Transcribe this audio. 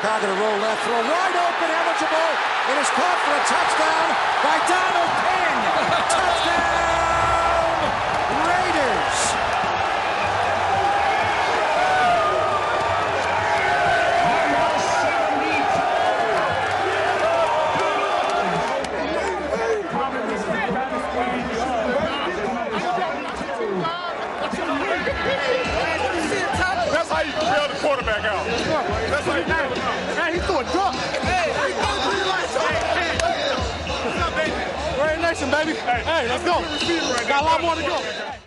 Chicago to roll left, throw wide open, eligible. It is caught for a touchdown by Donald King. Touchdown, Raiders. That's how you bail the quarterback out. That's how you bail him out. Man, he threw a drop. Hey, what's up, baby? Great nation, baby. Hey, let's go. Got a lot more to go.